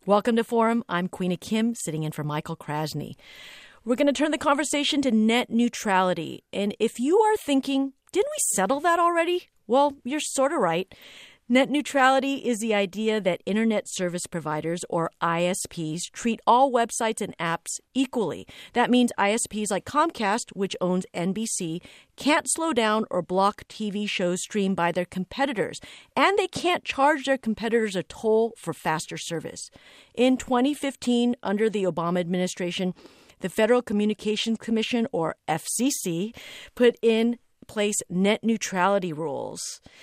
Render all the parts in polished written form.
Welcome to Forum. I'm Queena Kim, sitting in for Michael Krasny. We're going to turn the conversation to net neutrality. And if you are thinking, didn't we settle that already? Well, you're sort of right. Net neutrality is the idea that Internet service providers, or ISPs, treat all websites and apps equally. That means ISPs like Comcast, which owns NBC, can't slow down or block TV shows streamed by their competitors, and they can't charge their competitors a toll for faster service. In 2015, under the Obama administration, the Federal Communications Commission, or FCC, put in place net neutrality rules.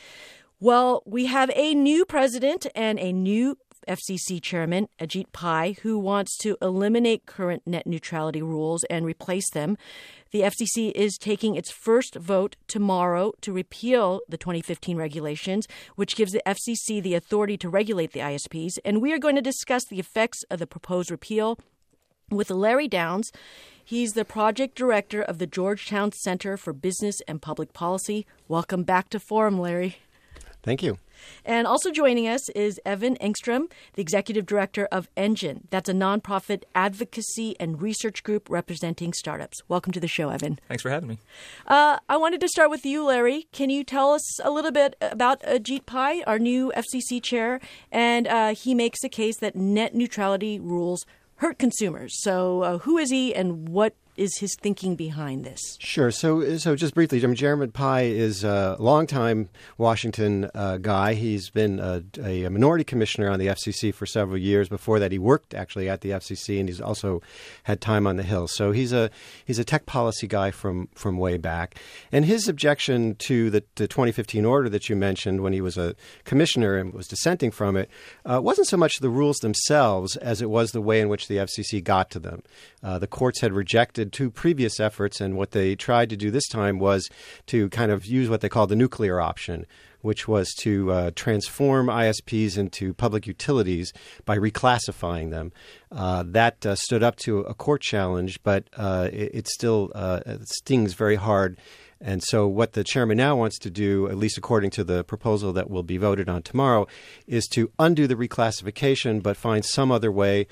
Well, we have a new president and a new FCC chairman, Ajit Pai, who wants to eliminate current net neutrality rules and replace them. The FCC is taking its first vote tomorrow to repeal the 2015 regulations, which gives the FCC the authority to regulate the ISPs. And we are going to discuss the effects of the proposed repeal with Larry Downs. He's the project director of the Georgetown Center for Business and Public Policy. Welcome back to Forum, Larry. Thank you. And also joining us is Evan Engstrom, the executive director of Engine. That's a nonprofit advocacy and research group representing startups. Welcome to the show, Evan. Thanks for having me. I wanted to start with you, Larry. Can you tell us a little bit about Ajit Pai, our new FCC chair? And he makes a case that net neutrality rules hurt consumers. So who is he and what is his thinking behind this? Sure. So just briefly, Chairman Pai is a longtime Washington guy. He's been a minority commissioner on the FCC for several years. Before that, he worked actually at the FCC, and he's also had time on the Hill. So he's a tech policy guy from way back. And his objection to the 2015 order that you mentioned when he was a commissioner and was dissenting from it wasn't so much the rules themselves as it was the way in which the FCC got to them. The courts had rejected two previous efforts, and what they tried to do this time was to kind of use what they call the nuclear option, which was to transform ISPs into public utilities by reclassifying them. That stood up to a court challenge, but it still stings very hard. And so what the chairman now wants to do, at least according to the proposal that will be voted on tomorrow, is to undo the reclassification but find some other way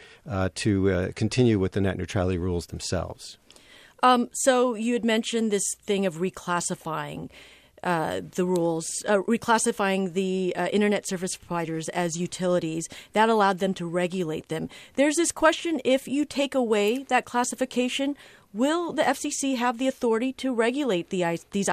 to continue with the net neutrality rules themselves. So you had mentioned this thing of reclassifying the rules, reclassifying the Internet service providers as utilities. That allowed them to regulate them. There's this question, if you take away that classification, will the FCC have the authority to regulate these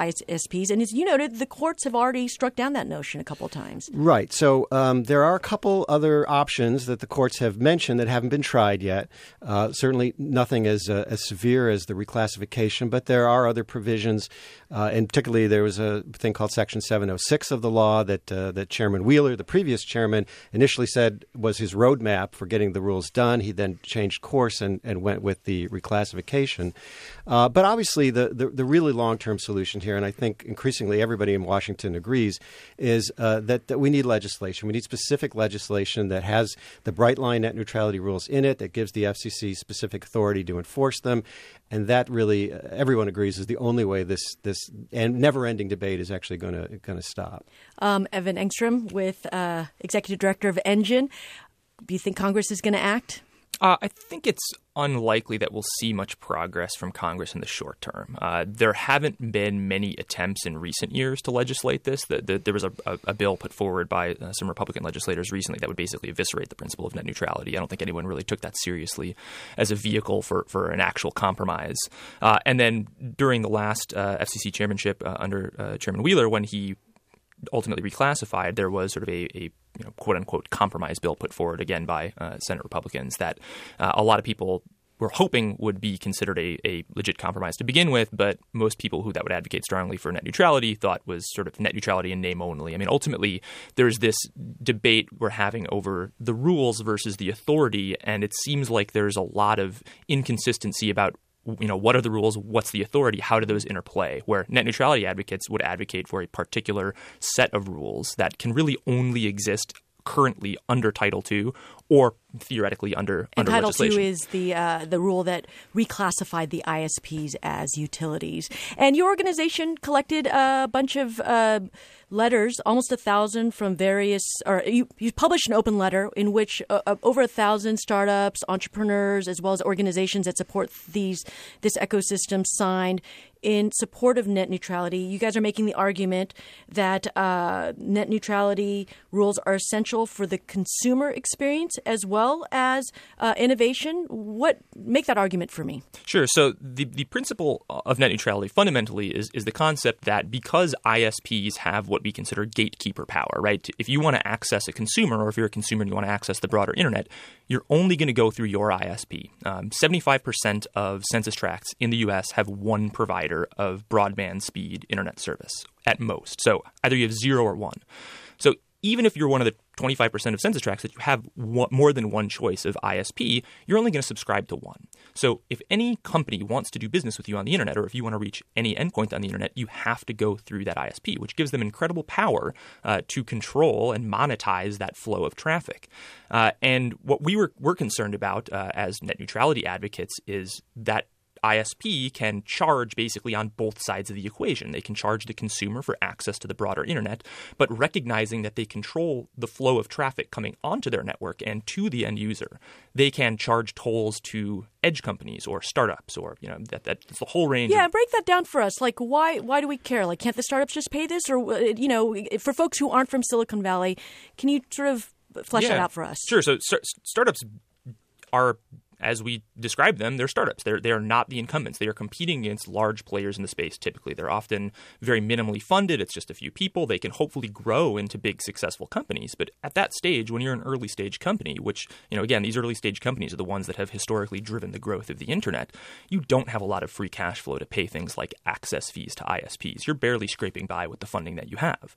ISPs? And as you noted, the courts have already struck down that notion a couple of times. Right. So there are a couple other options that the courts have mentioned that haven't been tried yet. Certainly nothing as severe as the reclassification, but there are other provisions. And particularly there was a thing called Section 706 of the law that Chairman Wheeler, the previous chairman, initially said was his roadmap for getting the rules done. He then changed course and went with the reclassification. But obviously the really long-term solution here, and I think increasingly everybody in Washington agrees, is that we need legislation. We need specific legislation that has the bright line net neutrality rules in it, that gives the FCC specific authority to enforce them. And that really, everyone agrees, is the only way this and never-ending debate is actually going to stop. Evan Engstrom, with Executive Director of Engine. Do you think Congress is going to act? I think it's unlikely that we'll see much progress from Congress in the short term. There haven't been many attempts in recent years to legislate this. There was a bill put forward by some Republican legislators recently that would basically eviscerate the principle of net neutrality. I don't think anyone really took that seriously as a vehicle for an actual compromise. And then during the last FCC chairmanship under Chairman Wheeler, when he ultimately reclassified, there was sort of a quote-unquote compromise bill put forward again by Senate Republicans that a lot of people were hoping would be considered a legit compromise to begin with, but most people that would advocate strongly for net neutrality thought was sort of net neutrality in name only. I mean, ultimately, there's this debate we're having over the rules versus the authority, and it seems like there's a lot of inconsistency about what are the rules? What's the authority? How do those interplay? Where net neutrality advocates would advocate for a particular set of rules that can really only exist currently under Title II or theoretically under legislation. Title II is the rule that reclassified the ISPs as utilities. And your organization collected a bunch of letters, almost 1,000 from various, or you published an open letter in which over 1,000 startups, entrepreneurs, as well as organizations that support this ecosystem signed in support of net neutrality. You guys are making the argument that net neutrality rules are essential for the consumer experience as well as innovation. Make that argument for me. Sure. So the principle of net neutrality fundamentally is the concept that because ISPs have what we consider gatekeeper power, right? If you want to access a consumer, or if you're a consumer and you want to access the broader internet, you're only going to go through your ISP. 75% of census tracts in the U.S. have one provider of broadband speed internet service at most. So either you have 0 or 1. So even if you're one of the 25% of census tracts that you have more than one choice of ISP, you're only going to subscribe to one. So if any company wants to do business with you on the internet, or if you want to reach any endpoint on the internet, you have to go through that ISP, which gives them incredible power to control and monetize that flow of traffic. And what we're concerned about as net neutrality advocates is that ISP can charge basically on both sides of the equation. They can charge the consumer for access to the broader internet, but recognizing that they control the flow of traffic coming onto their network and to the end user, they can charge tolls to edge companies or startups, or that's the whole range. Yeah, break that down for us. Like, why do we care? Like, can't the startups just pay this? Or for folks who aren't from Silicon Valley, can you sort of flesh that out for us? Sure. So startups are, as we describe them, they're startups. They are not the incumbents. They are competing against large players in the space typically. They're often very minimally funded. It's just a few people. They can hopefully grow into big, successful companies. But at that stage, when you're an early stage company, which, again, these early stage companies are the ones that have historically driven the growth of the internet, you don't have a lot of free cash flow to pay things like access fees to ISPs. You're barely scraping by with the funding that you have.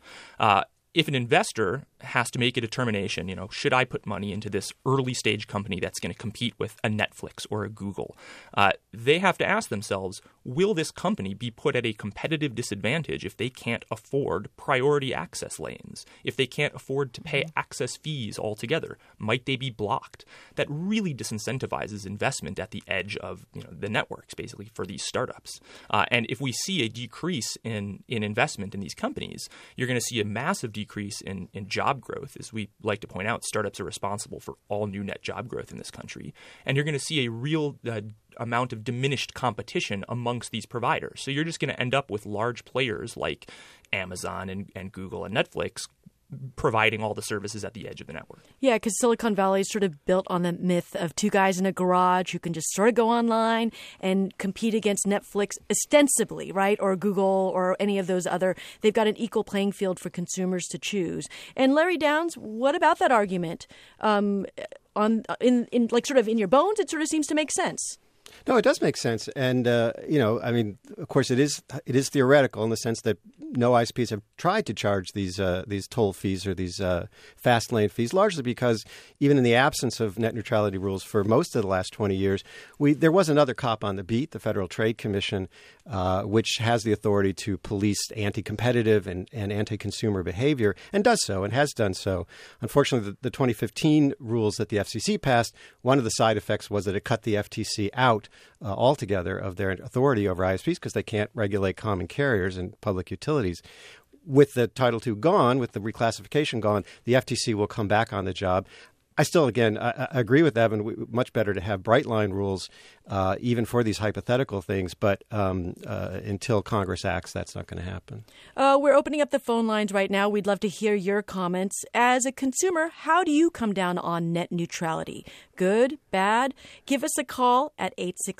If an investor has to make a determination, should I put money into this early stage company that's going to compete with a Netflix or a Google, they have to ask themselves, will this company be put at a competitive disadvantage if they can't afford priority access lanes? If they can't afford to pay access fees altogether, might they be blocked? That really disincentivizes investment at the edge of the networks, basically, for these startups. And if we see a decrease in investment in these companies, you're going to see a massive decrease in job growth. As we like to point out, startups are responsible for all new net job growth in this country. And you're going to see a real amount of diminished competition amongst these providers. So you're just going to end up with large players like Amazon and Google and Netflix providing all the services at the edge of the network. Yeah, because Silicon Valley is sort of built on the myth of two guys in a garage who can just sort of go online and compete against Netflix ostensibly, right? Or Google or any of those other. They've got an equal playing field for consumers to choose. And Larry Downs, what about that argument? In sort of in your bones, it sort of seems to make sense. No, it does make sense. And, of course, it is theoretical in the sense that no ISPs have tried to charge these toll fees or these fast lane fees, largely because even in the absence of net neutrality rules for most of the last 20 years, there was another cop on the beat, the Federal Trade Commission, which has the authority to police anti-competitive and anti-consumer behavior, and does so and has done so. Unfortunately, the 2015 rules that the FCC passed, one of the side effects was that it cut the FTC out altogether of their authority over ISPs because they can't regulate common carriers and public utilities. With the Title II gone, with the reclassification gone, the FTC will come back on the job. I still, again, I agree with Evan. Much better to have bright line rules, even for these hypothetical things. But until Congress acts, that's not going to happen. We're opening up the phone lines right now. We'd love to hear your comments. As a consumer, how do you come down on net neutrality? Good, bad? Give us a call at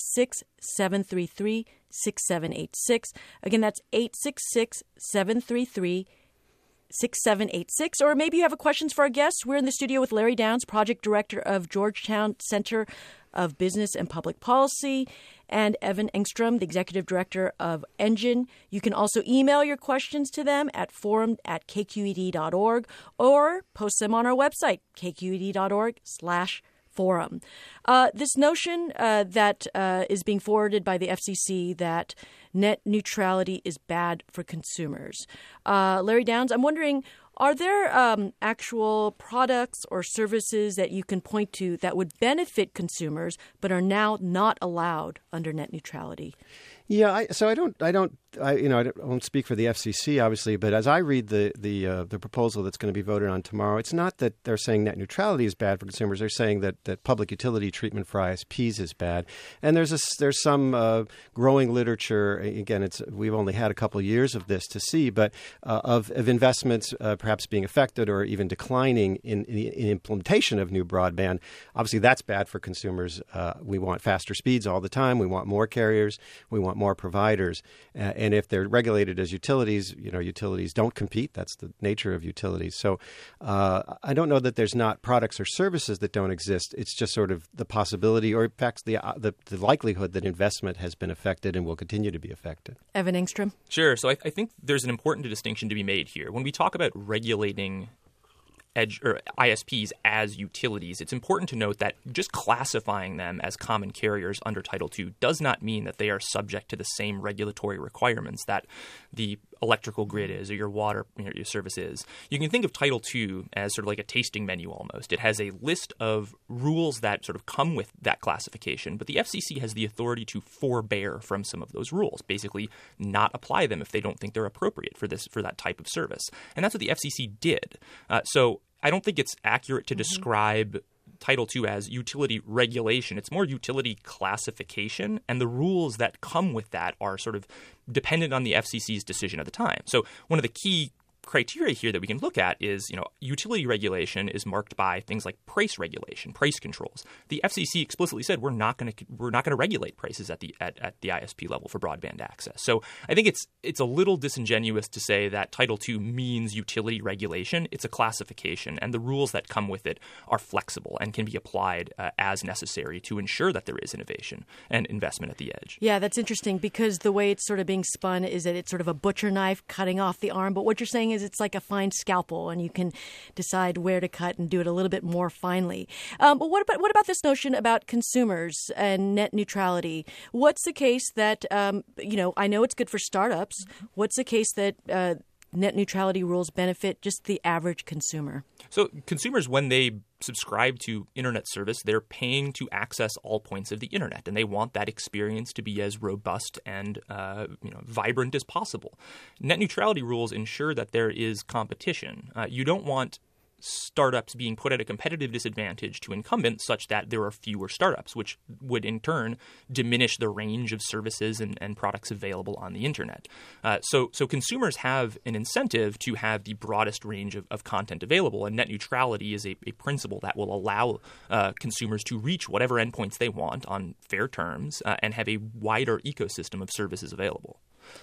866-733-6786. Again, that's 866-733-6786. 6786, or maybe you have questions for our guests. We're in the studio with Larry Downs, Project Director of Georgetown Center of Business and Public Policy, and Evan Engstrom, the Executive Director of Engine. You can also email your questions to them at forum@kqed.org or post them on our website, kqed.org/forum. This notion that is being forwarded by the FCC that net neutrality is bad for consumers. Larry Downs, I'm wondering, Are there actual products or services that you can point to that would benefit consumers but are now not allowed under net neutrality? Yeah, I won't speak for the FCC, obviously, but as I read the proposal that's going to be voted on tomorrow, it's not that they're saying net neutrality is bad for consumers. They're saying that public utility treatment for ISPs is bad. And there's some growing literature. Again, we've only had a couple of years of this to see, but of investments perhaps being affected or even declining in implementation of new broadband. Obviously, that's bad for consumers. We want faster speeds all the time. We want more carriers. We want more providers. And if they're regulated as utilities, utilities don't compete. That's the nature of utilities. So I don't know that there's not products or services that don't exist. It's just sort of the possibility or, in fact, the likelihood that investment has been affected and will continue to be affected. Evan Engstrom? Sure. So I think there's an important distinction to be made here. When we talk about regulating edge or ISPs as utilities, it's important to note that just classifying them as common carriers under Title II does not mean that they are subject to the same regulatory requirements that the electrical grid is or your water your service is. You can think of Title II as sort of like a tasting menu almost. It has a list of rules that sort of come with that classification, but the FCC has the authority to forbear from some of those rules, basically not apply them if they don't think they're appropriate for that type of service. And that's what the FCC did. So I don't think it's accurate to describe Title II as utility regulation. It's more utility classification, and the rules that come with that are sort of dependent on the FCC's decision at the time. So one of the key criteria here that we can look at is, utility regulation is marked by things like price regulation, price controls. The FCC explicitly said we're not going to regulate prices at the ISP level for broadband access. So I think it's a little disingenuous to say that Title II means utility regulation. It's a classification, and the rules that come with it are flexible and can be applied as necessary to ensure that there is innovation and investment at the edge. Yeah, that's interesting because the way it's sort of being spun is that it's sort of a butcher knife cutting off the arm. But what you're saying is it's like a fine scalpel, and you can decide where to cut and do it a little bit more finely. But what about this notion about consumers and net neutrality? What's the case that I know it's good for startups. What's the case that net neutrality rules benefit just the average consumer? So consumers, when they subscribe to internet service, they're paying to access all points of the internet, and they want that experience to be as robust and vibrant as possible. Net neutrality rules ensure that there is competition. You don't want startups being put at a competitive disadvantage to incumbents such that there are fewer startups, which would in turn diminish the range of services and products available on the internet. So consumers have an incentive to have the broadest range of content available, and net neutrality is a principle that will allow consumers to reach whatever endpoints they want on fair terms and have a wider ecosystem of services available.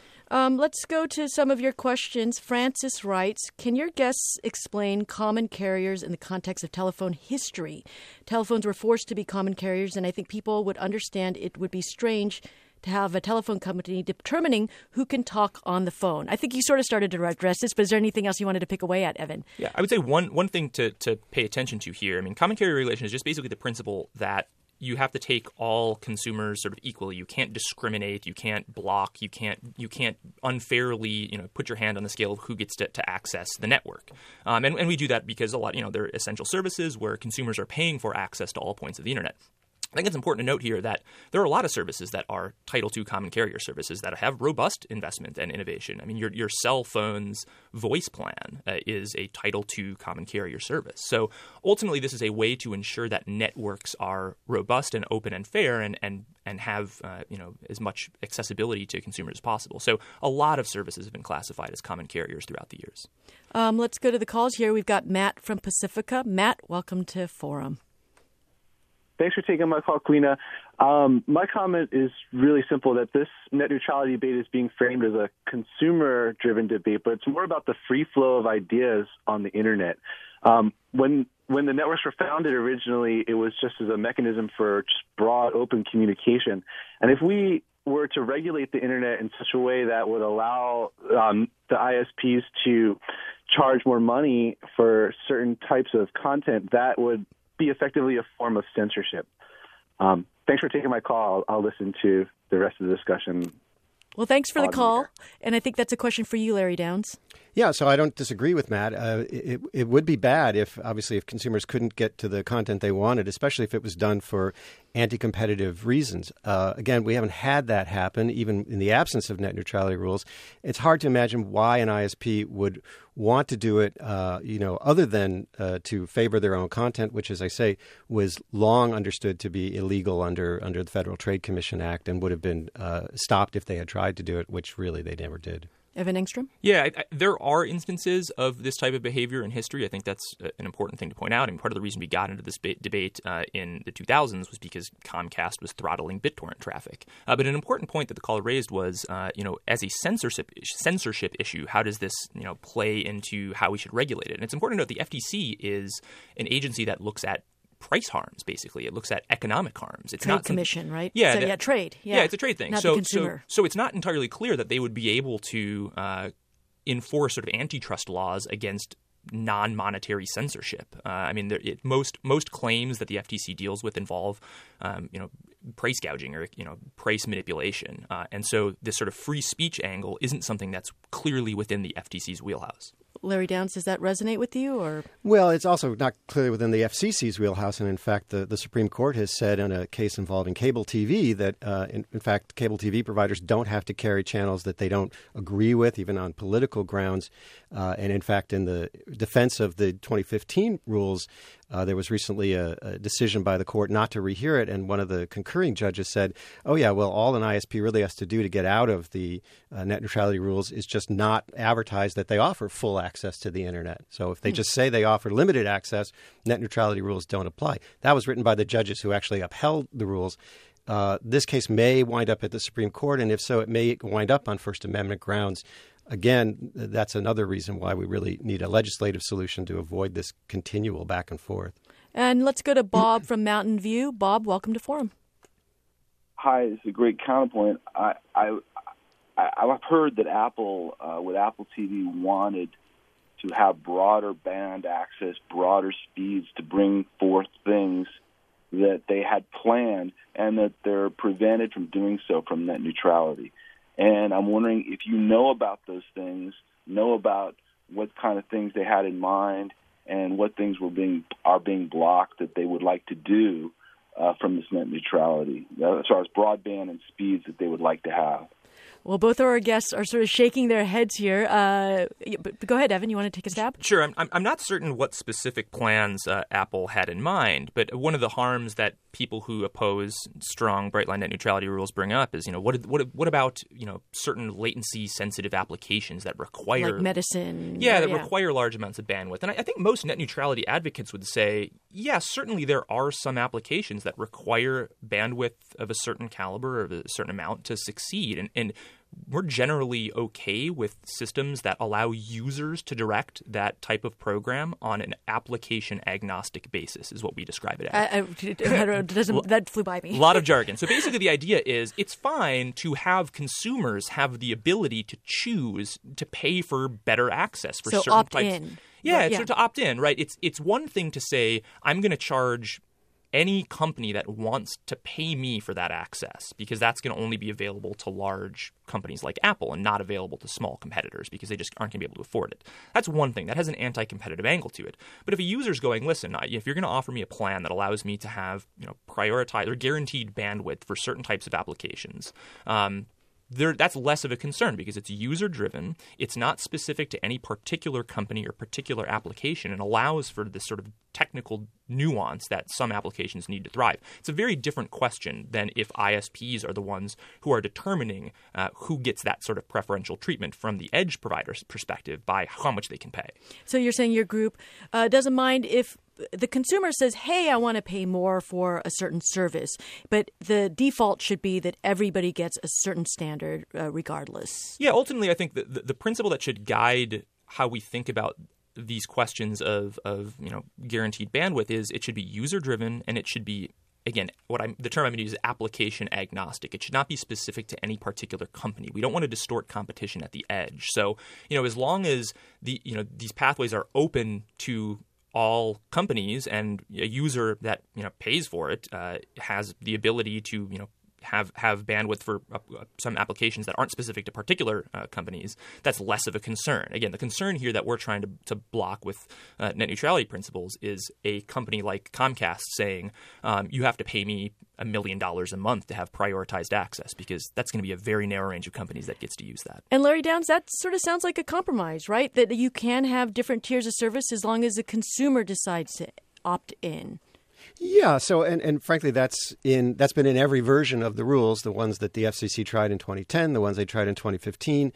Let's go to some of your questions. Francis writes, can your guests explain common carriers in the context of telephone history? Telephones were forced to be common carriers, and I think people would understand it would be strange to have a telephone company determining who can talk on the phone. I think you sort of started to address this, but is there anything else you wanted to pick away at, Evan? Yeah, I would say one thing to pay attention to here. I mean, common carrier regulation is just basically the principle that you have to take all consumers sort of equally. You can't discriminate. You can't block. You can't unfairly put your hand on the scale of who gets to access the network. And we do that because a lot they're essential services where consumers are paying for access to all points of the internet. I think it's important to note here that there are a lot of services that are Title II common carrier services that have robust investment and innovation. I mean, your cell phone's voice plan is a Title II common carrier service. So ultimately, this is a way to ensure that networks are robust and open and fair and have as much accessibility to consumers as possible. So a lot of services have been classified as common carriers throughout the years. Let's go to the calls here. We've got Matt from Pacifica. Matt, welcome to Forum. Thanks for taking my call, Queena. My comment is really simple, that this net neutrality debate is being framed as a consumer-driven debate, but it's more about the free flow of ideas on the internet. When the networks were founded originally, it was just as a mechanism for just broad, open communication. And if we were to regulate the internet in such a way that would allow the ISPs to charge more money for certain types of content, that would be effectively a form of censorship. Thanks for taking my call. I'll listen to the rest of the discussion. Well, thanks for the call. And I think that's a question for you, Larry Downs. Yeah, so I don't disagree with Matt. It would be bad if consumers couldn't get to the content they wanted, especially if it was done for anti-competitive reasons. Again, we haven't had that happen, even in the absence of net neutrality rules. It's hard to imagine why an ISP would want to do it, other than to favor their own content, which, as I say, was long understood to be illegal under the Federal Trade Commission Act and would have been stopped if they had tried to do it, which really they never did. Evan Engstrom? Yeah, there are instances of this type of behavior in history. I think that's an important thing to point out. And part of the reason we got into this debate in the 2000s was because Comcast was throttling BitTorrent traffic. But an important point that the caller raised was, as a censorship issue, how does this play into how we should regulate it? And it's important to note the FTC is an agency that looks at price harms, basically. It looks at economic harms. It's trade not commission, right? Yeah, so, trade. Yeah, it's a trade thing. Not the consumer. So it's not entirely clear that they would be able to enforce sort of antitrust laws against non-monetary censorship. Most claims that the FTC deals with involve, price gouging or price manipulation, and so this sort of free speech angle isn't something that's clearly within the FTC's wheelhouse. Larry Downs, does that resonate with you? Or Well, it's also not clearly within the FCC's wheelhouse. And in fact, the Supreme Court has said in a case involving cable TV that, in fact, cable TV providers don't have to carry channels that they don't agree with, even on political grounds. And in fact, in the defense of the 2015 rules, there was recently a decision by the court not to rehear it. And one of the concurring judges said, oh, yeah, well, all an ISP really has to do to get out of the net neutrality rules is just not advertise that they offer full access to the Internet. So if they just say they offer limited access, net neutrality rules don't apply. That was written by the judges who actually upheld the rules. This case may wind up at the Supreme Court, and if so, it may wind up on First Amendment grounds. Again, that's another reason why we really need a legislative solution to avoid this continual back and forth. And let's go to Bob from Mountain View. Bob, welcome to Forum. Hi, it's a great counterpoint. I've heard that Apple, with Apple TV, wanted to have broader band access, broader speeds to bring forth things that they had planned and that they're prevented from doing so from net neutrality. And I'm wondering if you know about those things, know about what kind of things they had in mind and what things are being blocked that they would like to do from this net neutrality, as far as broadband and speeds that they would like to have. Well, both of our guests are sort of shaking their heads here. But go ahead, Evan. You want to take a stab? Sure. I'm not certain what specific plans Apple had in mind, but one of the harms that people who oppose strong bright line net neutrality rules bring up is, what about certain latency sensitive applications that require like medicine? Yeah, that require large amounts of bandwidth. And I think most net neutrality advocates would say, yeah, certainly there are some applications that require bandwidth of a certain caliber or of a certain amount to succeed, and we're generally okay with systems that allow users to direct that type of program on an application agnostic basis, is what we describe it as. That flew by me. A lot of jargon. So basically the idea is it's fine to have consumers have the ability to choose to pay for better access for certain opt types. In. Yeah, it's to opt in, right? It's one thing to say, I'm going to charge any company that wants to pay me for that access, because that's going to only be available to large companies like Apple and not available to small competitors because they just aren't going to be able to afford it. That's one thing. That has an anti-competitive angle to it. But if a user's going, listen, if you're going to offer me a plan that allows me to have prioritized or guaranteed bandwidth for certain types of applications, that's less of a concern because it's user-driven. It's not specific to any particular company or particular application and allows for this sort of technical nuance that some applications need to thrive. It's a very different question than if ISPs are the ones who are determining who gets that sort of preferential treatment from the edge provider's perspective by how much they can pay. So you're saying your group doesn't mind if the consumer says, hey, I want to pay more for a certain service, but the default should be that everybody gets a certain standard regardless. Yeah, ultimately, I think the principle that should guide how we think about these questions of guaranteed bandwidth is it should be user-driven, and it should be, again, the term I'm going to use is application agnostic. It should not be specific to any particular company. We don't want to distort competition at the edge. So, as long as these pathways are open to all companies and a user that pays for it has the ability to have bandwidth for some applications that aren't specific to particular companies, that's less of a concern. Again, the concern here that we're trying to block with net neutrality principles is a company like Comcast saying you have to pay me $1 million a month to have prioritized access, because that's going to be a very narrow range of companies that gets to use that. And Larry Downs, that sort of sounds like a compromise, right? That you can have different tiers of service as long as the consumer decides to opt in. Yeah. So, and frankly, that's been in every version of the rules. The ones that the FCC tried in 2010, the ones they tried in 2015,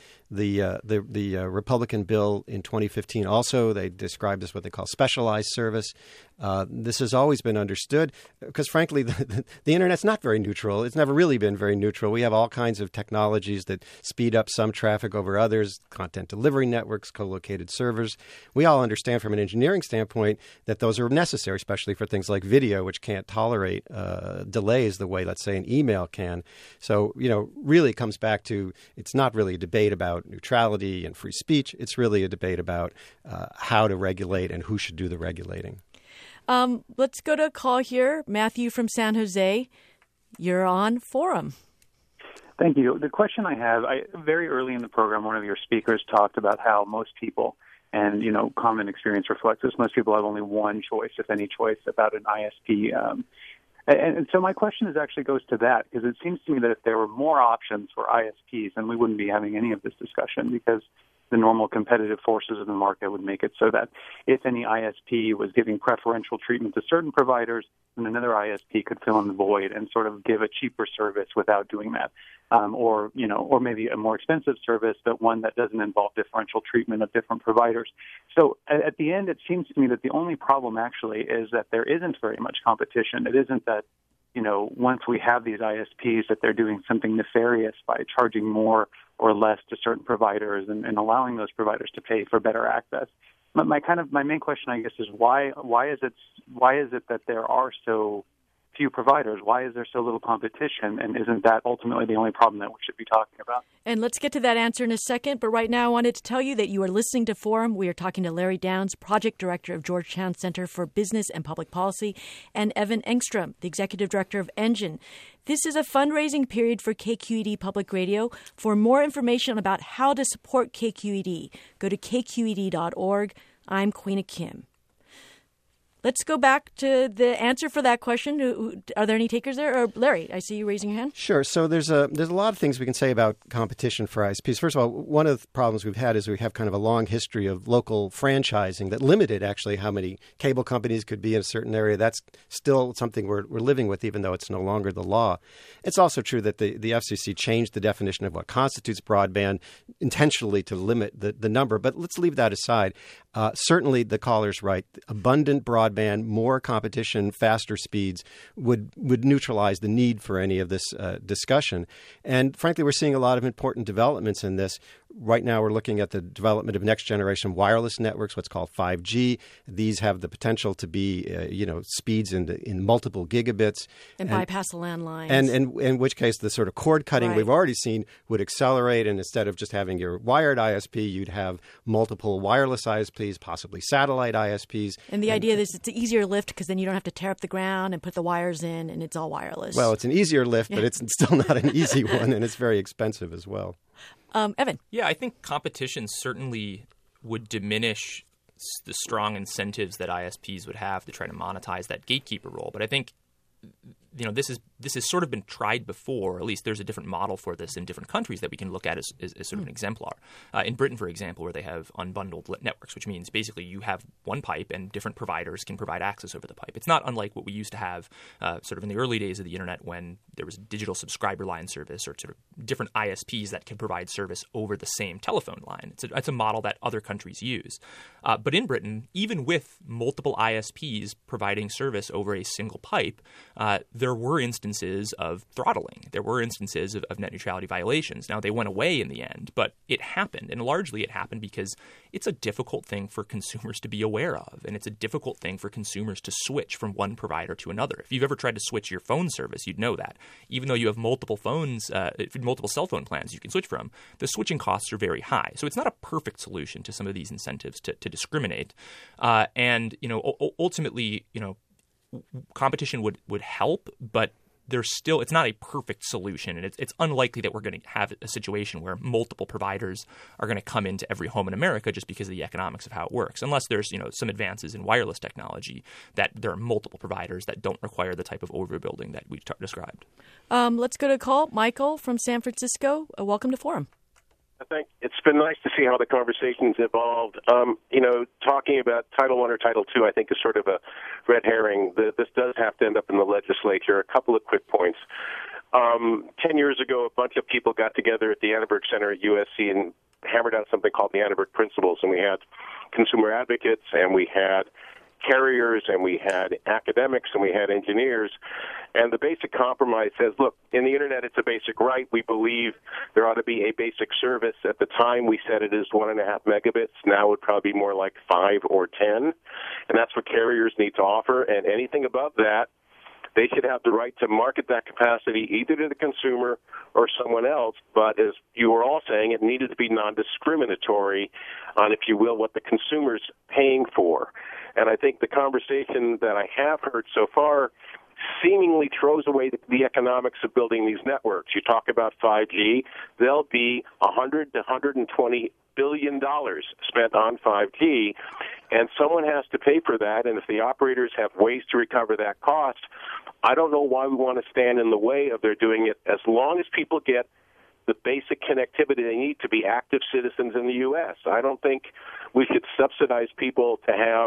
the Republican bill in 2015. Also, they described as what they call specialized service. This has always been understood because, frankly, the Internet's not very neutral. It's never really been very neutral. We have all kinds of technologies that speed up some traffic over others, content delivery networks, co-located servers. We all understand from an engineering standpoint that those are necessary, especially for things like video, which can't tolerate delays the way, let's say, an email can. So, really it comes back to it's not really a debate about neutrality and free speech. It's really a debate about how to regulate and who should do the regulating. Let's go to a call here. Matthew from San Jose. You're on Forum. Thank you. The question I have, very early in the program, one of your speakers talked about how most people, and common experience reflects this, most people have only one choice, if any choice, about an ISP. And so my question actually goes to that, because it seems to me that if there were more options for ISPs, then we wouldn't be having any of this discussion, because the normal competitive forces of the market would make it so that if any ISP was giving preferential treatment to certain providers, then another ISP could fill in the void and sort of give a cheaper service without doing that. Or maybe a more expensive service, but one that doesn't involve differential treatment of different providers. So at the end, it seems to me that the only problem actually is that there isn't very much competition. It isn't that, once we have these ISPs, that they're doing something nefarious by charging more or less to certain providers and allowing those providers to pay for better access. My main question, I guess, is why is it that there are so few providers? Why is there so little competition? And isn't that ultimately the only problem that we should be talking about? And let's get to that answer in a second. But right now, I wanted to tell you that you are listening to Forum. We are talking to Larry Downs, Project Director of Georgetown Center for Business and Public Policy, and Evan Engstrom, the Executive Director of Engine. This is a fundraising period for KQED Public Radio. For more information about how to support KQED, go to kqed.org. I'm Queena Kim. Let's go back to the answer for that question. Are there any takers there? Or Larry, I see you raising your hand. Sure. So there's a lot of things we can say about competition for ISPs. First of all, one of the problems we've had is we have kind of a long history of local franchising that limited actually how many cable companies could be in a certain area. That's still something we're living with, even though it's no longer the law. It's also true that the FCC changed the definition of what constitutes broadband intentionally to limit the number. But let's leave that aside. Certainly the caller's right. Abundant broadband, more competition, faster speeds would neutralize the need for any of this discussion. And frankly, we're seeing a lot of important developments in this. Right now, we're looking at the development of next-generation wireless networks, what's called 5G. These have the potential to be, speeds in multiple gigabits. And bypass the landlines. And in which case, the sort of cord cutting we've already seen would accelerate. And instead of just having your wired ISP, you'd have multiple wireless ISPs, possibly satellite ISPs. And the idea is it's an easier lift because then you don't have to tear up the ground and put the wires in, and it's all wireless. Well, it's an easier lift, but it's still not an easy one, and it's very expensive as well. Evan. Yeah, I think competition certainly would diminish the strong incentives that ISPs would have to try to monetize that gatekeeper role. But I think this has sort of been tried before. At least there's a different model for this in different countries that we can look at as sort of an exemplar. In Britain, for example, where they have unbundled networks, which means basically you have one pipe and different providers can provide access over the pipe. It's not unlike what we used to have sort of in the early days of the internet when there was a digital subscriber line service or sort of different ISPs that can provide service over the same telephone line. It's a model that other countries use. But in Britain, even with multiple ISPs providing service over a single pipe, there were instances of throttling. There were instances of net neutrality violations. Now, they went away in the end, but it happened. And largely it happened because it's a difficult thing for consumers to be aware of. And it's a difficult thing for consumers to switch from one provider to another. If you've ever tried to switch your phone service, you'd know that. Even though you have multiple phones, multiple cell phone plans you can switch from, the switching costs are very high. So it's not a perfect solution to some of these incentives to discriminate. And ultimately, competition would help, but it's not a perfect solution, and it's unlikely that we're going to have a situation where multiple providers are going to come into every home in America just because of the economics of how it works, unless there's some advances in wireless technology that there are multiple providers that don't require the type of overbuilding that we described. Let's go to a call. Michael from San Francisco, welcome to Forum. I think it's been nice to see how the conversation's evolved. Talking about Title I or Title II, I think, is sort of a red herring. This does have to end up in the legislature. A couple of quick points. 10 years ago, a bunch of people got together at the Annenberg Center at USC and hammered out something called the Annenberg Principles, and we had consumer advocates, and we had carriers, and we had academics, and we had engineers. And the basic compromise says, look, in the Internet, it's a basic right. We believe there ought to be a basic service. At the time, we said it is 1.5 megabits. Now it would probably be more like 5 or 10. And that's what carriers need to offer. And anything above that, they should have the right to market that capacity either to the consumer or someone else. But as you were all saying, it needed to be non-discriminatory on, if you will, what the consumer's paying for. And I think the conversation that I have heard so far seemingly throws away the economics of building these networks. You talk about 5G, there'll be $100 to $120 billion spent on 5G, and someone has to pay for that. And if the operators have ways to recover that cost, I don't know why we want to stand in the way of their doing it, as long as people get the basic connectivity they need to be active citizens in the U.S. I don't think we should subsidize people to have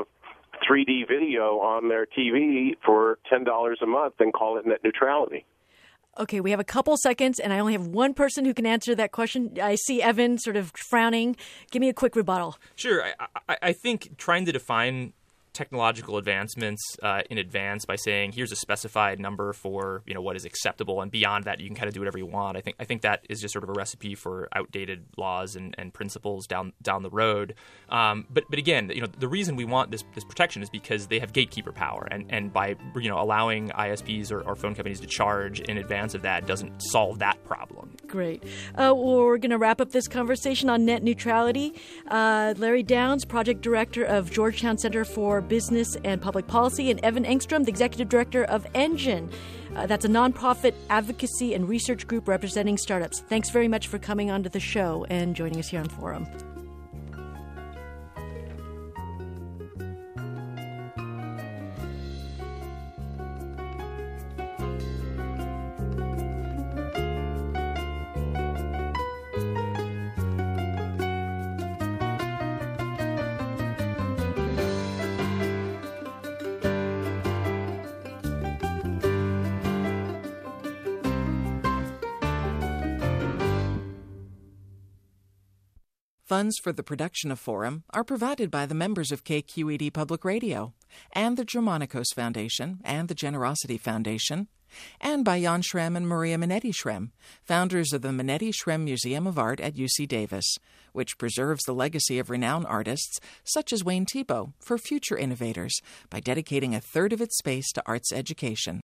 3D video on their TV for $10 a month and call it net neutrality. Okay, we have a couple seconds, and I only have one person who can answer that question. I see Evan sort of frowning. Give me a quick rebuttal. Sure. I think trying to define technological advancements in advance by saying here's a specified number for what is acceptable, and beyond that you can kind of do whatever you want. I think that is just sort of a recipe for outdated laws and principles down the road. But again, the reason we want this protection is because they have gatekeeper power, and by allowing ISPs or phone companies to charge in advance of that doesn't solve that problem. Great. We're going to wrap up this conversation on net neutrality. Larry Downs, project director of Georgetown Center for Business and Public Policy, and Evan Engstrom, the executive director of Engine. That's a nonprofit advocacy and research group representing startups. Thanks very much for coming onto the show and joining us here on Forum. Funds for the production of Forum are provided by the members of KQED Public Radio and the Germanicos Foundation and the Generosity Foundation, and by Jan Schrem and Maria Minetti-Schrem, founders of the Minetti-Schrem Museum of Art at UC Davis, which preserves the legacy of renowned artists such as Wayne Thiebaud for future innovators by dedicating a third of its space to arts education.